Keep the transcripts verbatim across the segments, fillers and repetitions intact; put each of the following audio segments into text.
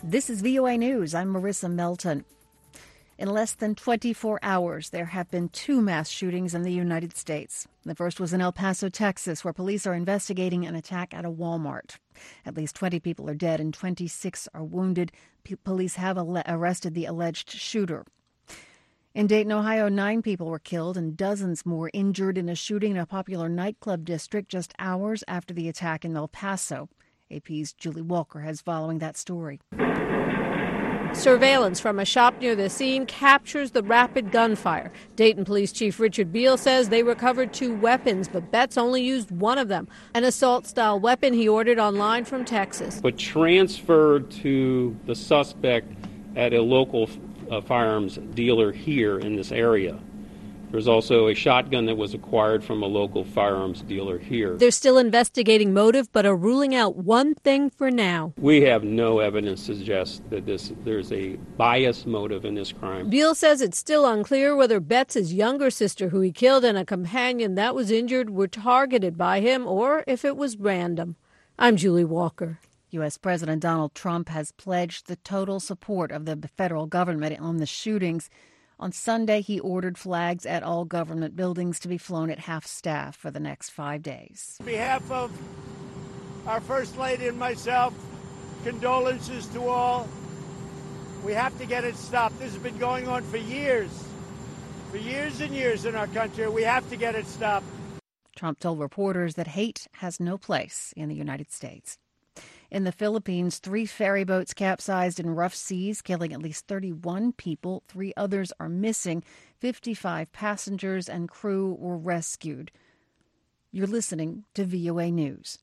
This is V O A News. I'm Marissa Melton. In less than twenty-four hours, there have been two mass shootings in the United States. The first was in El Paso, Texas, where police are investigating an attack at a Walmart. At least twenty people are dead and twenty-six are wounded. P- police have al- arrested the alleged shooter. In Dayton, Ohio, nine people were killed and dozens more injured in a shooting in a popular nightclub district just hours after the attack in El Paso. A P's Julie Walker has following that story. Surveillance from a shop near the scene captures the rapid gunfire. Dayton Police Chief Richard Beal says they recovered two weapons, but Betts only used one of them, an assault-style weapon he ordered online from Texas. But transferred to the suspect at a local uh, firearms dealer here in this area. There's also a shotgun that was acquired from a local firearms dealer here. They're still investigating motive, but are ruling out one thing for now. We have no evidence to suggest that this there's a bias motive in this crime. Beal says it's still unclear whether Betts' younger sister, who he killed, and a companion that was injured were targeted by him or if it was random. I'm Julie Walker. U S. President Donald Trump has pledged the total support of the federal government on the shootings. On Sunday, he ordered flags at all government buildings to be flown at half-staff for the next five days. On behalf of our First Lady and myself, condolences to all. We have to get it stopped. This has been going on for years, for years and years in our country. We have to get it stopped. Trump told reporters that hate has no place in the United States. In the Philippines, three ferry boats capsized in rough seas, killing at least thirty-one people. Three others are missing. fifty-five passengers and crew were rescued. You're listening to V O A News.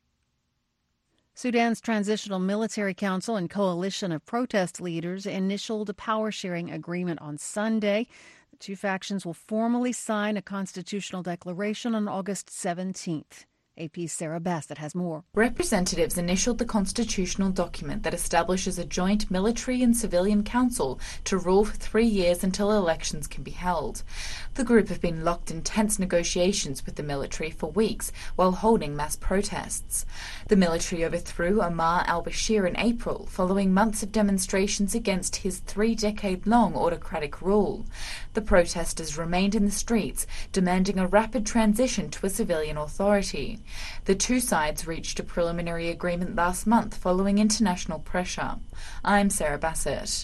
Sudan's Transitional Military Council and coalition of protest leaders initialed a power-sharing agreement on Sunday. The two factions will formally sign a constitutional declaration on August seventeenth. A P's Sarah Bassett has more. Representatives initialed the constitutional document that establishes a joint military and civilian council to rule for three years until elections can be held. The group have been locked in tense negotiations with the military for weeks while holding mass protests. The military overthrew Omar al-Bashir in April following months of demonstrations against his three-decade-long autocratic rule. The protesters remained in the streets, demanding a rapid transition to a civilian authority. The two sides reached a preliminary agreement last month following international pressure. I'm Sarah Bassett.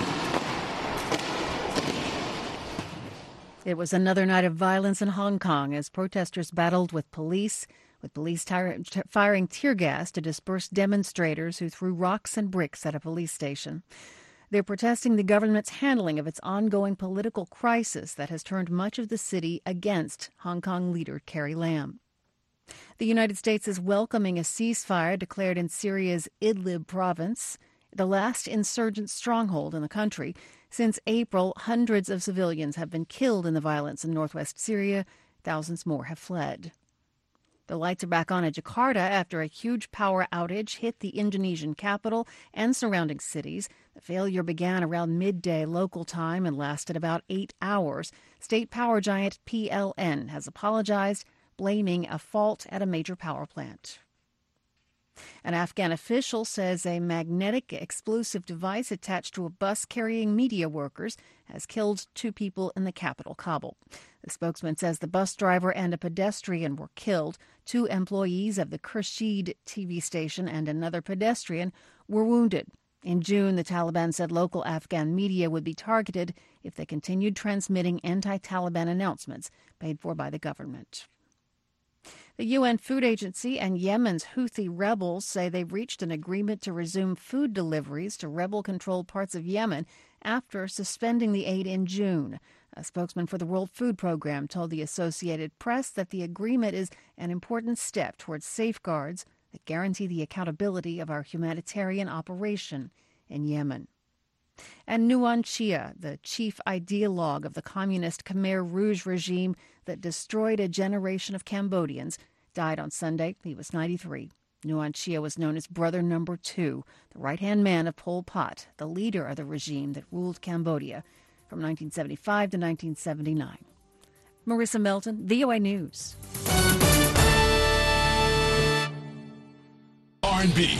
It was another night of violence in Hong Kong as protesters battled with police, with police tir- t- firing tear gas to disperse demonstrators who threw rocks and bricks at a police station. They're protesting the government's handling of its ongoing political crisis that has turned much of the city against Hong Kong leader Carrie Lam. The United States is welcoming a ceasefire declared in Syria's Idlib province, the last insurgent stronghold in the country. Since April, hundreds of civilians have been killed in the violence in northwest Syria. Thousands more have fled. The lights are back on in Jakarta after a huge power outage hit the Indonesian capital and surrounding cities. The failure began around midday local time and lasted about eight hours. State power giant P L N has apologized, blaming a fault at a major power plant. An Afghan official says a magnetic explosive device attached to a bus carrying media workers has killed two people in the capital, Kabul. The spokesman says the bus driver and a pedestrian were killed. Two employees of the Khurshid T V station and another pedestrian were wounded. In June, the Taliban said local Afghan media would be targeted if they continued transmitting anti-Taliban announcements paid for by the government. The U N Food Agency and Yemen's Houthi rebels say they've reached an agreement to resume food deliveries to rebel-controlled parts of Yemen after suspending the aid in June. A spokesman for the World Food Program told the Associated Press that the agreement is an important step towards safeguards that guarantee the accountability of our humanitarian operation in Yemen. And Nuon Chea, the chief ideologue of the communist Khmer Rouge regime that destroyed a generation of Cambodians, died on Sunday. He was ninety-three. Nuon Chea was known as Brother Number Two, the right-hand man of Pol Pot, the leader of the regime that ruled Cambodia from nineteen seventy-five to nineteen seventy-nine. Marissa Melton, V O A News. R and B,